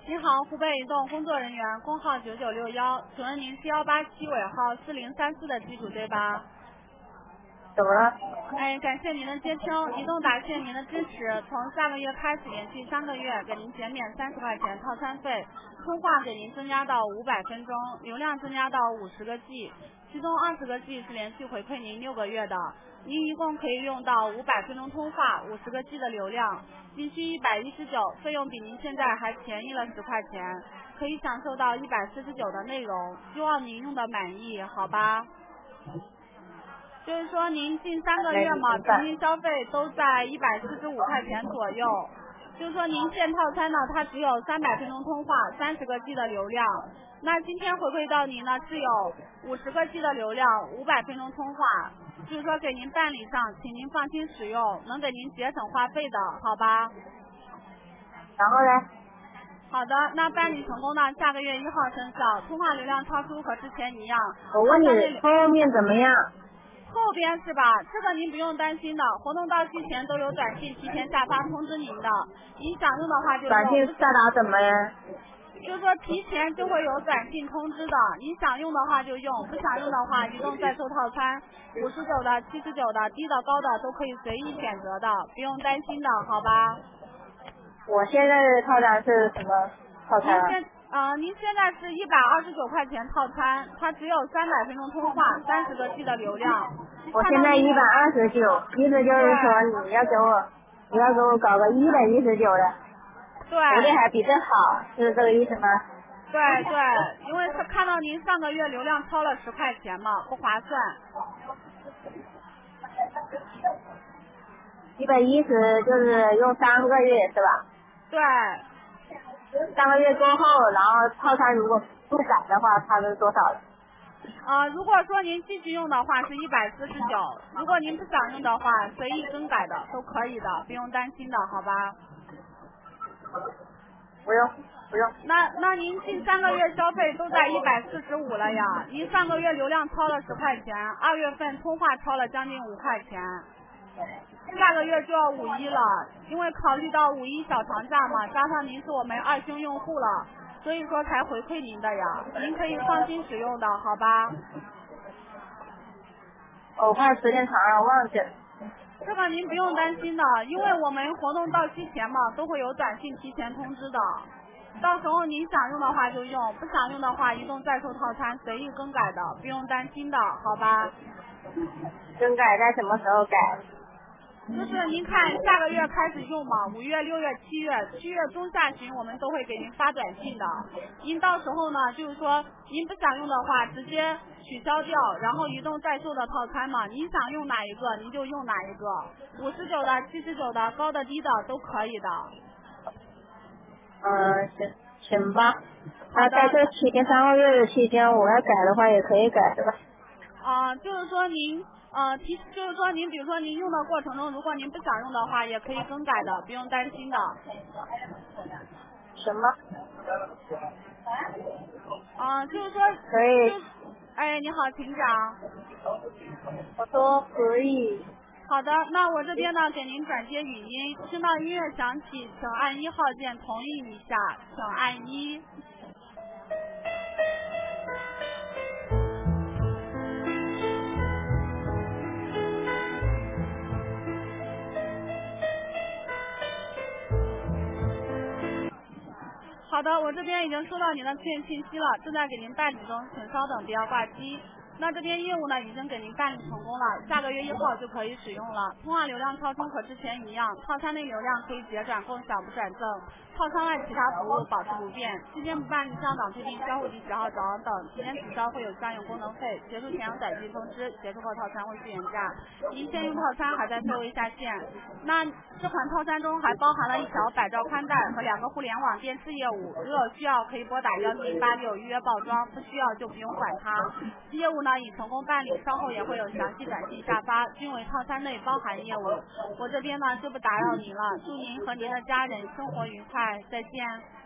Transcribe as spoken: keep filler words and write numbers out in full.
你好，湖北移动工作人员，工号九九六一，请问您是幺八七尾号四零三四的机主对吧？ 怎么了？ 哎，感谢您的接听，移动感谢您的支持，从下个月开始连续三个月给您减免三十块钱套餐费，通话给您增加到五百分钟，流量增加到五十个 G， 其中二十个 G 是连续回馈您六个月的，您一共可以用到五百分钟通话，五十个 G 的流量，仅需一百一十九，费用比您现在还便宜了十块钱，可以享受到一百四十九的内容，希望您用的满意，好吧？就是说您近三个月嘛，平均消费都在一百四十五块钱左右。就是说您现套餐呢，它只有三百分钟通话，三十个 G 的流量。那今天回馈到您呢是有五十个 G 的流量，五百分钟通话。就是说给您办理上，请您放心使用，能给您节省话费的，好吧？ 然后呢？ 好的，那办理成功呢，下个月一号生效，通话流量超出和之前一样。 我问你后面怎么样？ 后边是吧？这个您不用担心的，活动到期前都有短信提前下发通知您的。您想用的话就用。 短信下达怎么呀？ 就是说提前就会有短信通知的，你想用的话就用，不想用的话，移动在售套餐，五十九的、七十九的、低的、高的都可以随意选择的，不用担心的，好吧？ 我现在的套餐是什么套餐？ 您现啊、呃，您现在是一百二十九块钱套餐，它只有三百分钟通话，三十个 G 的流量。 我现在一百二十九，意思就是说你要给我，你要给我搞个一百一十九的， 对， 福利还比这好，是这个意思吗？ 对对，因为是看到您上个月流量超了十块钱嘛，不划算。 一百一十就是用三个月是吧？ 对。 三个月过后，然后套餐如果不改的话，它是多少了？ 啊、呃，如果说您继续用的话是一百四十九，如果您不想用的话，随意更改的都可以的，不用担心的，好吧？ 不用，不用。 那那您近三个月消费都在一百四十五了呀，您上个月流量超了十块钱，二月份通话超了将近五块钱。下个月就要五一了，因为考虑到五一小长假嘛，加上您是我们二星用户了，所以说才回馈您的呀，您可以放心使用的，好吧？ 我怕时间长了忘记了。 这个您不用担心的，因为我们活动到期前嘛，都会有短信提前通知的，到时候您想用的话就用，不想用的话，移动在售套餐随意更改的，不用担心的，好吧？ 更改在什么时候改？ 就是您看下个月开始用嘛，五月、六月、七月，七月中下旬我们都会给您发短信的。您到时候呢，就是说您不想用的话，直接取消掉，然后移动在售的套餐嘛，您想用哪一个您就用哪一个，五十九的、七十九的、高的、低的都可以的。 嗯，行，行吧。那在这期间三个月的期间，我要改的话也可以改，是吧？ 啊、呃，就是说您。呃，提就是说您比如说您用的过程中，如果您不想用的话，也可以更改的，不用担心的。 什么？ 啊、呃，就是说可以。 就哎，你好，请讲。 我说可以。 好的，那我这边呢给您转接语音，听到音乐响起，请按一号键同意一下，请按一。好的，我这边已经收到您的确认信息了，正在给您办理中，请稍等，不要挂机。那这边业务呢已经给您办理成功了，下个月一号就可以使用了。通话流量超充和之前一样，套餐内流量可以结转共享不转赠，套餐外其他服务保持不变。期间不办理上档推进销户及十号转网等，期间取消会有占用功能费，结束前有短信通知，结束后套餐会是原价。您现用套餐还在费未下线。那这款套餐中还包含了一条百兆宽带和两个互联网电视业务，如有需要可以拨打幺零八六预约报装，不需要就不用管它。业务呢已成功办理，稍后也会有详细短信下发，均为套餐内包含业务。我这边呢就不打扰您了，祝您和您的家人生活愉快，再见。